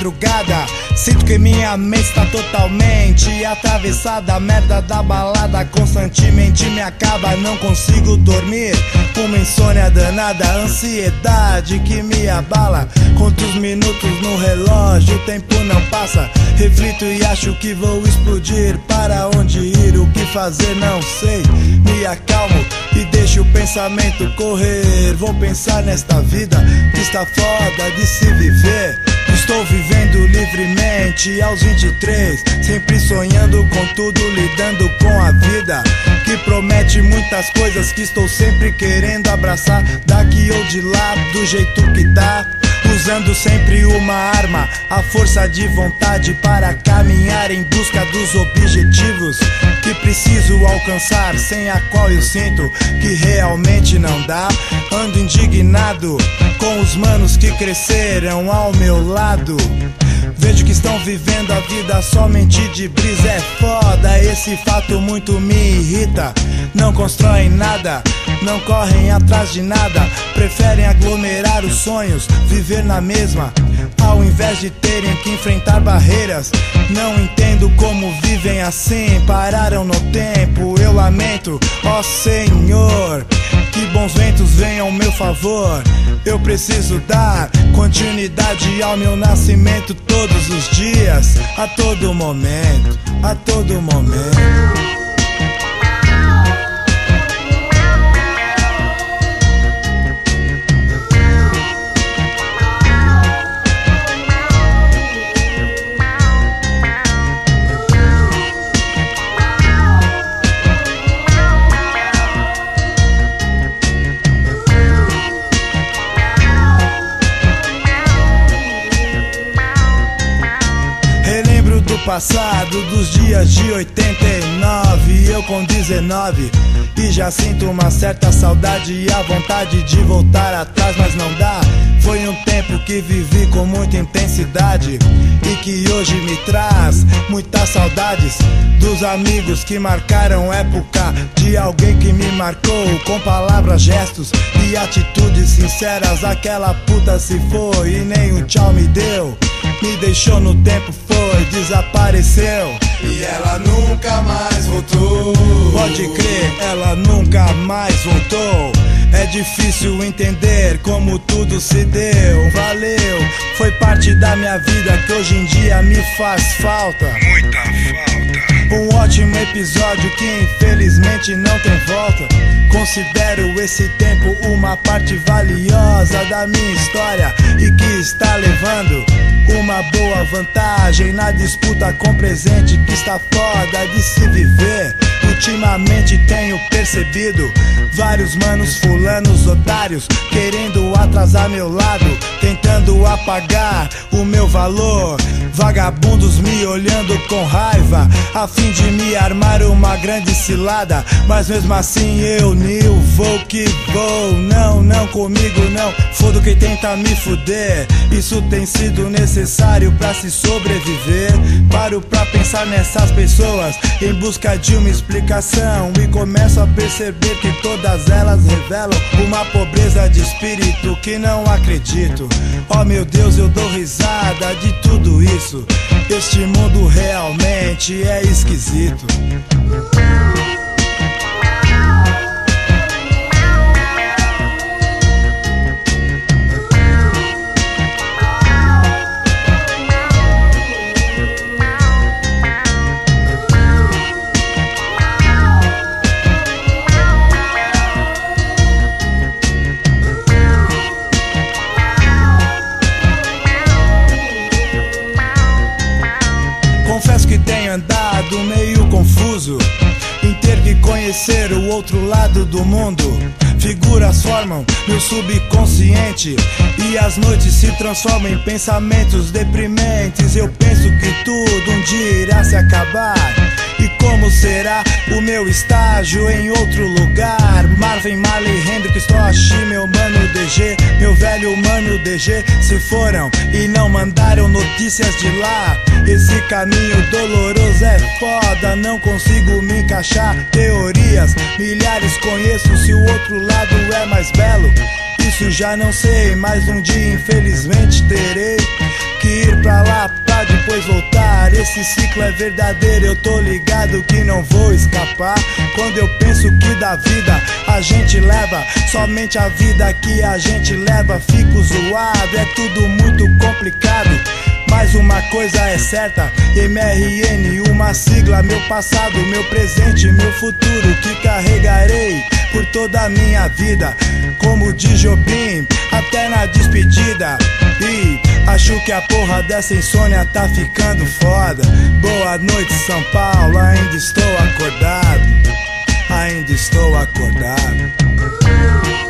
madrugada. Sinto que minha mente está totalmente atravessada. A merda da balada constantemente me acaba. Não consigo dormir, uma insônia danada, ansiedade que me abala. Quantos minutos no relógio, o tempo não passa. Reflito e acho que vou explodir. Para onde ir, o que fazer, não sei. Me acalmo e deixo o pensamento correr. Vou pensar nesta vida que está foda de se viver. Estou vivendo livremente aos 23, sempre sonhando com tudo, lidando com a vida que promete muitas coisas que estou sempre querendo abraçar. Daqui ou de lá, do jeito que tá, usando sempre uma arma, a força de vontade para caminhar em busca dos objetivos que preciso alcançar, sem a qual eu sinto que realmente não dá. Ando indignado com os manos que cresceram ao meu lado. Vejo que estão vivendo a vida somente de brisa. É foda, esse fato muito me irrita. Não constroem nada, não correm atrás de nada. Preferem aglomerar os sonhos, viver na mesma, ao invés de terem que enfrentar barreiras. Não entendo como vivem assim, pararam no tempo. Eu lamento, ó Senhor, que bons ventos venham ao meu favor. Eu preciso dar continuidade ao meu nascimento todos os dias, a todo momento, a todo momento. Passado dos dias de 89, eu com 19, e já sinto uma certa saudade e a vontade de voltar atrás, mas não dá. Foi um tempo que vivi com muita intensidade e que hoje me traz muitas saudades dos amigos que marcaram época, de alguém que me marcou com palavras, gestos e atitudes sinceras. Aquela puta se foi e nem um tchau me deu, me deixou no tempo, foi, desapareceu. E ela nunca mais voltou. Pode crer, ela nunca mais voltou. É difícil entender como tudo se deu. Valeu, foi parte da minha vida que hoje em dia me faz falta. Muita falta. Um ótimo episódio que infelizmente não tem volta. Considero esse tempo uma parte valiosa da minha história e que está levando uma boa vantagem na disputa com o presente que está foda de se viver. Ultimamente tenho percebido vários manos fulanos otários querendo atrasar meu lado, tentando apagar o meu valor. Vagabundos me olhando com raiva, a fim de me armar uma grande cilada. Mas mesmo assim eu nil, vou que vou. Não, não comigo não, fodo quem tenta me fuder. Isso tem sido necessário pra se sobreviver. Paro pra pensar nessas pessoas em busca de uma explicação e começo a perceber que todas elas revelam uma pobreza de espírito que não acredito. Oh meu Deus, eu dou risada de tudo isso. Este mundo realmente é esquisito. Confesso que tenho andado meio confuso em ter que conhecer o outro lado do mundo. Figuras formam meu subconsciente e as noites se transformam em pensamentos deprimentes. Eu penso que tudo um dia irá se acabar. E como será o meu estágio em outro lugar? Marvin, Marley, Hendrix, Toshi, meu mano DG, meu velho mano DG se foram e não mandaram notícias de lá. Esse caminho doloroso é foda, não consigo me encaixar. Teorias, milhares conheço, se o outro lado é mais belo, isso já não sei, mas um dia infelizmente terei que ir pra lá pra depois voltar. Esse ciclo é verdadeiro, eu tô ligado que não vou escapar. Quando eu penso que da vida a gente leva, somente a vida que a gente leva, fico zoado, é tudo muito complicado. Mas uma coisa é certa, MRN, uma sigla, meu passado, meu presente, meu futuro, que carregarei por toda a minha vida, como diz Jobim, até na despedida. E acho que a porra dessa insônia tá ficando foda. Boa noite, São Paulo, ainda estou acordado, ainda estou acordado.